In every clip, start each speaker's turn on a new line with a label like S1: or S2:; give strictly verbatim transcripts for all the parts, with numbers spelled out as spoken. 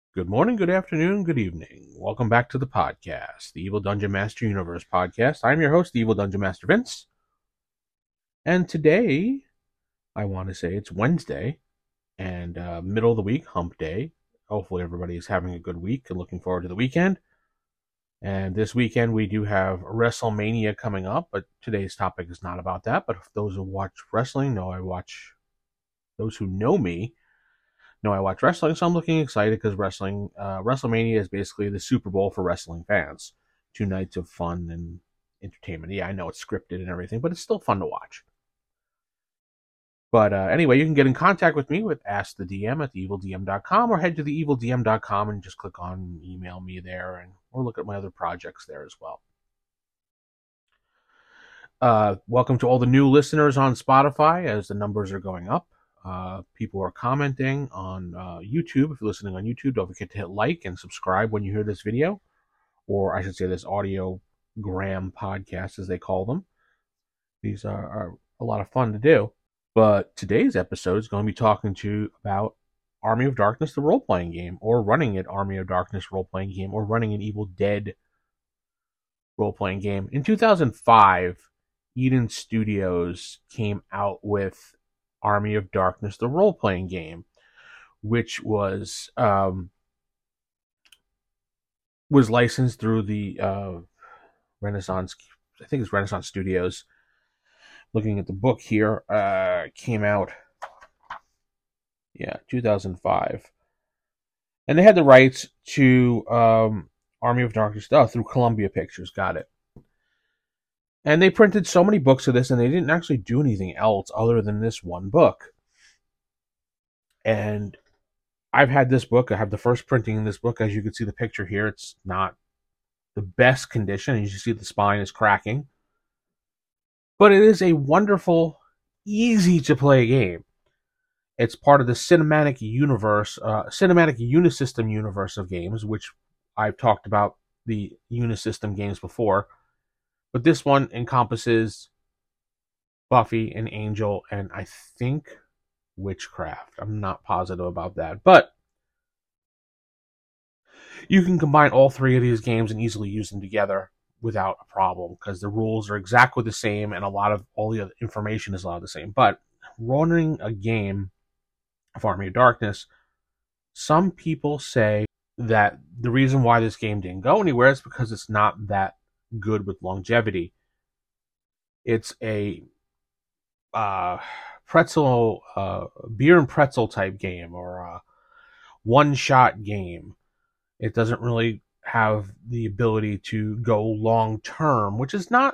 S1: Good morning, good afternoon, good evening. Welcome back to the podcast, the Evil Dungeon Master Universe podcast. I'm your host, the Evil Dungeon Master Vince. And today, I want to say it's Wednesday and uh, middle of the week, hump day. Hopefully, everybody is having a good week and looking forward to the weekend. And this weekend, we do have WrestleMania coming up, but today's topic is not about that. But those who watch wrestling know I watch, those who know me, No, I watch wrestling, so I'm looking excited because wrestling, uh, WrestleMania is basically the Super Bowl for wrestling fans. Two nights of fun and entertainment. Yeah, I know it's scripted and everything, but it's still fun to watch. But uh, anyway, you can get in contact with me with ask the D M at the evil d m dot com or head to the evil d m dot com and just click on email me there and or look at my other projects there as well. Uh, welcome to all the new listeners on Spotify as the numbers are going up. Uh, people are commenting on uh, YouTube. If you're listening on YouTube, don't forget to hit like and subscribe when you hear this video, or I should say this audiogram podcast, as they call them. These are, are a lot of fun to do. But today's episode is going to be talking to you about Army of Darkness, the role-playing game, or running an Army of Darkness role-playing game, or running an Evil Dead role-playing game. In two thousand five, Eden Studios came out with Army of Darkness, the role-playing game, which was um, was licensed through the uh, Renaissance, I think it's Renaissance Studios. Looking at the book here, uh, came out, yeah, two thousand five. And they had the rights to um, Army of Darkness oh, through Columbia Pictures, got it. And they printed so many books of this, and they didn't actually do anything else other than this one book. And I've had this book. I have the first printing in this book. As you can see the picture here, it's not the best condition. As you see, the spine is cracking. But it is a wonderful, easy-to-play game. It's part of the cinematic universe, uh, cinematic Unisystem universe of games, which I've talked about the Unisystem games before. But this one encompasses Buffy and Angel and I think Witchcraft. I'm not positive about that. But you can combine all three of these games and easily use them together without a problem because the rules are exactly the same and a lot of all the other information is a lot of the same. But running a game of Army of Darkness, some people say that the reason why this game didn't go anywhere is because it's not that good with longevity. It's a uh, pretzel, uh, beer and pretzel type game or a one-shot game. It doesn't really have the ability to go long-term, which is not...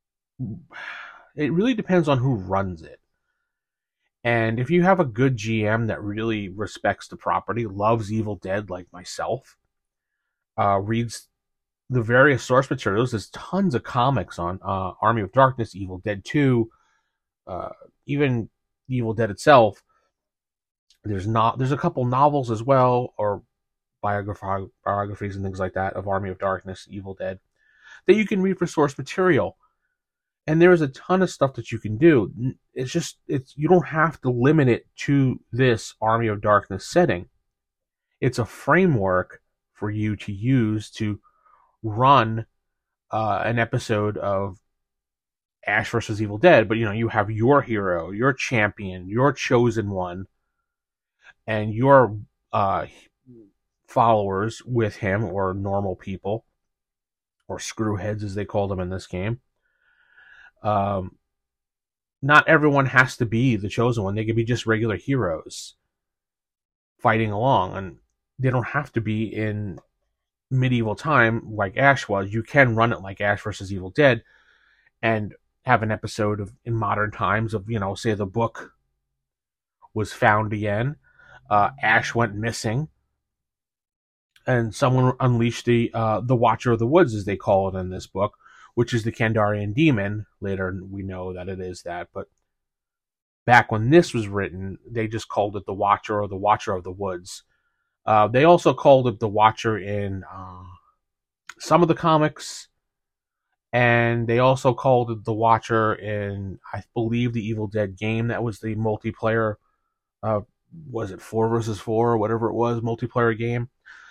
S1: It really depends on who runs it. And if you have a good G M that really respects the property, loves Evil Dead like myself, uh, reads the various source materials, there's tons of comics on uh, Army of Darkness, Evil Dead two, uh, even Evil Dead itself. There's not there's a couple novels as well, or biograph- biographies and things like that of Army of Darkness, Evil Dead, that you can read for source material. And there is a ton of stuff that you can do. It's just it's you don't have to limit it to this Army of Darkness setting. It's a framework for you to use to run uh, an episode of Ash versus Evil Dead, but you know, you have your hero, your champion, your chosen one, and your uh, followers with him, or normal people, or screwheads as they call them in this game. Um, not everyone has to be the chosen one. They can be just regular heroes fighting along, and they don't have to be in medieval time like Ash was. You can run it like Ash versus Evil Dead and have an episode of in modern times of, you know, say the book was found again, uh, Ash went missing, and someone unleashed the uh, the Watcher of the Woods, as they call it in this book, which is the Kandarian demon. Later we know that it is that, but back when this was written, they just called it the Watcher or the Watcher of the Woods. Uh, they also called it the Watcher in uh, some of the comics, and they also called it the Watcher in, I believe, the Evil Dead game. That was the multiplayer, uh, was it four versus four or whatever it was, multiplayer game.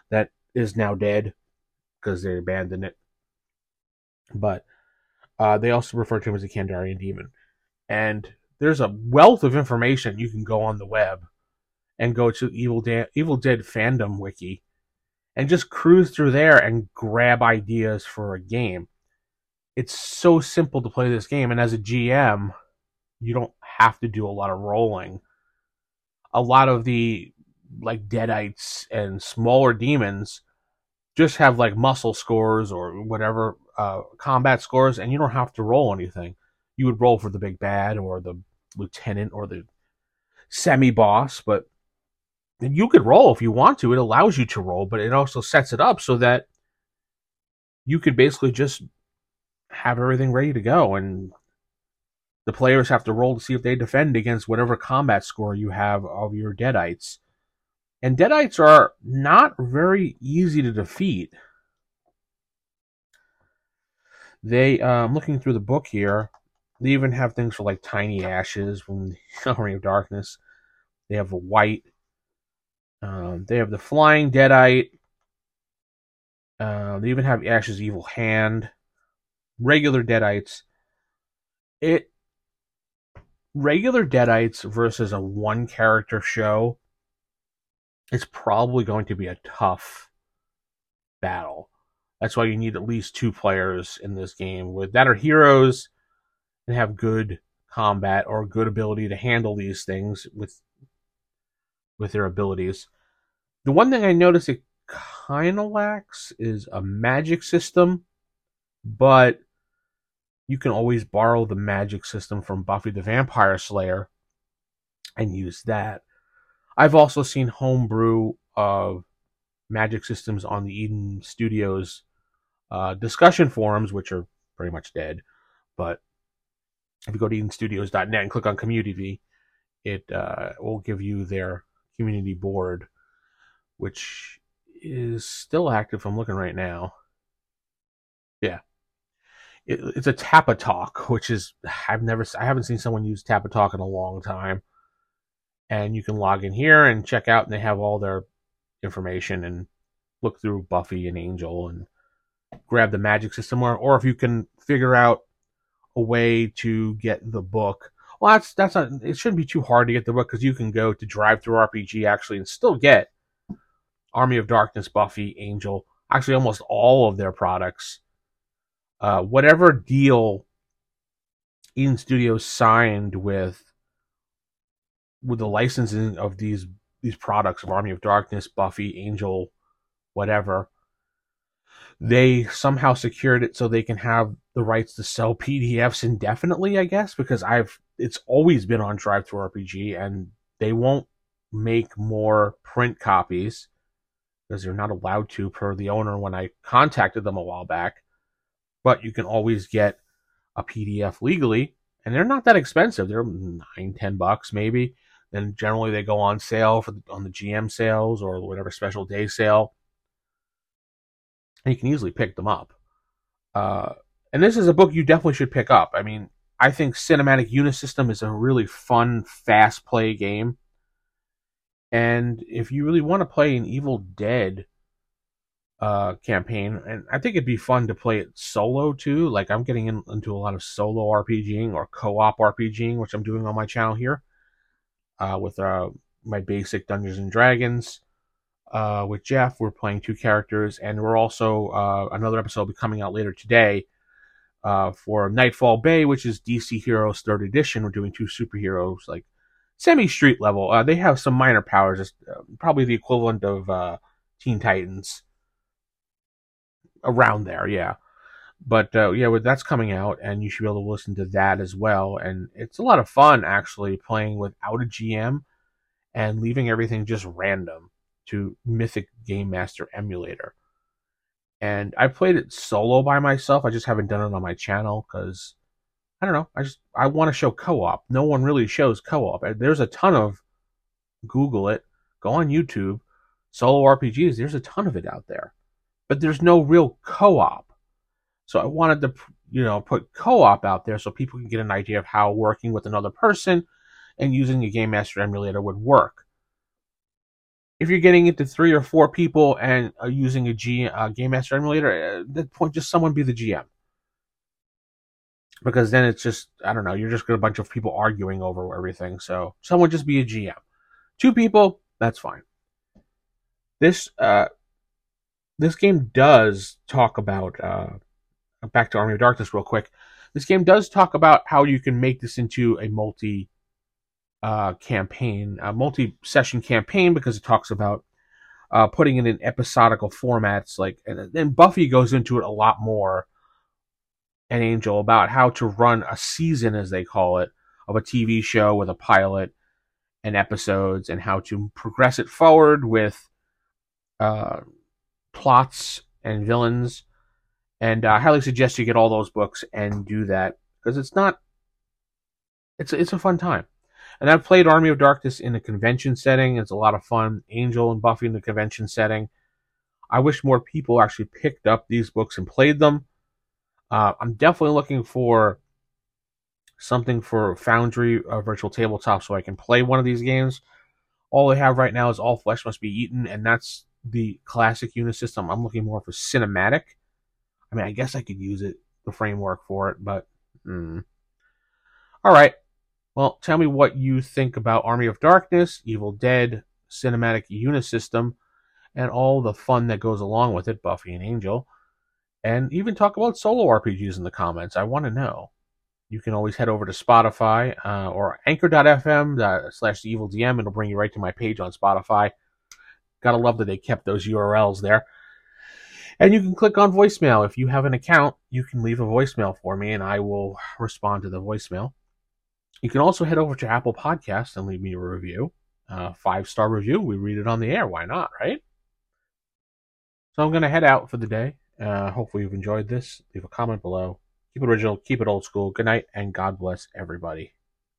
S1: that is now dead because they abandoned it. But uh, they also refer to him as a Kandarian demon. And there's a wealth of information you can go on the web and go to Evil, da- Evil Dead fandom wiki and just cruise through there and grab ideas for a game. It's so simple to play this game, and as a G M, you don't have to do a lot of rolling. A lot of the like Deadites and smaller demons just have like muscle scores or whatever uh, combat scores, and you don't have to roll anything. You would roll for the big bad or the lieutenant or the semi-boss, but you could roll if you want to. It allows you to roll, but it also sets it up so that you could basically just have everything ready to go, and the players have to roll to see if they defend against whatever combat score you have of your Deadites. And Deadites are not very easy to defeat. They, uh, I'm looking through the book here, they even have things for like Tiny Ashes from the Army of Darkness. They have a white. Um, they have the Flying Deadite. Uh, they even have Ash's Evil Hand. Regular Deadites. It regular Deadites versus a one character show, it's probably going to be a tough battle. That's why you need at least two players in this game with that are heroes and have good combat or good ability to handle these things with with their abilities. The one thing I noticed it kind of lacks is a magic system, but you can always borrow the magic system from Buffy the Vampire Slayer and use that. I've also seen homebrew of magic systems on the Eden Studios uh, discussion forums, which are pretty much dead. But if you go to eden studios dot net and click on Community, it uh, will give you their community board, which is still active. I'm looking right now. Yeah. It, it's a Tapatalk, which is I've never I haven't seen someone use Tapatalk in a long time. And you can log in here and check out, and they have all their information and look through Buffy and Angel and grab the magic system, or, or if you can figure out a way to get the book. Well, that's that's not. It shouldn't be too hard to get the book because you can go to DriveThruRPG actually and still get Army of Darkness, Buffy, Angel, actually almost all of their products. Uh, whatever deal Eden Studios signed with with the licensing of these these products of Army of Darkness, Buffy, Angel, whatever, they somehow secured it so they can have the rights to sell P D Fs indefinitely, I guess, because I've it's always been on DriveThruRPG, and they won't make more print copies because they're not allowed to per the owner when I contacted them a while back. But you can always get a P D F legally, and they're not that expensive. They're nine, ten bucks maybe. Then generally they go on sale for the, on the G M sales or whatever special day sale, and you can easily pick them up. Uh, and this is a book you definitely should pick up. I mean, I think Cinematic Unisystem is a really fun, fast play game. And if you really want to play an Evil Dead uh, campaign, and I think it'd be fun to play it solo too. Like I'm getting in, into a lot of solo RPGing or co-op RPGing, which I'm doing on my channel here. Uh, with uh, my basic Dungeons and Dragons. Uh, with Jeff, we're playing two characters, and we're also, uh, another episode will be coming out later today uh, for Nightfall Bay, which is D C Heroes third Edition. We're doing two superheroes, like semi-street level. Uh, they have some minor powers, just, uh, probably the equivalent of uh, Teen Titans. Around there, yeah. But uh, yeah, that's coming out, and you should be able to listen to that as well. And it's a lot of fun, actually, playing without a G M and leaving everything just random to Mythic Game Master Emulator. And I played it solo by myself. I just haven't done it on my channel because, I don't know, I just I want to show co-op. No one really shows co-op. There's a ton of, Google it, go on YouTube, solo R P Gs, there's a ton of it out there. But there's no real co-op. So I wanted to, you know, put co-op out there so people can get an idea of how working with another person and using a Game Master Emulator would work. if you're getting into three or four people and uh, using a G uh, Game Master emulator, at that point, just someone be the G M. Because then it's just, I don't know, you're just got a bunch of people arguing over everything. So someone just be a G M. Two people, that's fine. This uh, this game does talk about, uh, back to Army of Darkness real quick. This game does talk about how you can make this into a multi uh, campaign, a multi-session campaign, because it talks about uh, putting it in episodical formats. Like, and then Buffy goes into it a lot more, and Angel, about how to run a season, as they call it, of a T V show with a pilot and episodes, and how to progress it forward with uh, plots and villains. And uh, I highly suggest you get all those books and do that, because it's not, it's it's a fun time. And I've played Army of Darkness in a convention setting. It's a lot of fun. Angel and Buffy in the convention setting. I wish more people actually picked up these books and played them. Uh, I'm definitely looking for something for Foundry uh, Virtual Tabletop so I can play one of these games. All I have right now is All Flesh Must Be Eaten, and that's the classic Unisystem. I'm looking more for cinematic. I mean, I guess I could use it, the framework for it, but... Mm. Alright. Well, tell me what you think about Army of Darkness, Evil Dead, Cinematic Unisystem, and all the fun that goes along with it, Buffy and Angel. And even talk about solo R P Gs in the comments. I want to know. You can always head over to Spotify uh, or anchor dot f m slash the evil D M. It'll bring you right to my page on Spotify. Gotta love that they kept those U R Ls there. And you can click on voicemail. If you have an account, you can leave a voicemail for me, and I will respond to the voicemail. You can also head over to Apple Podcasts and leave me a review. Uh, five-star review. We read it on the air. Why not, right? So I'm going to head out for the day. Uh, hopefully you've enjoyed this. Leave a comment below. Keep it original. Keep it old school. Good night, and God bless everybody.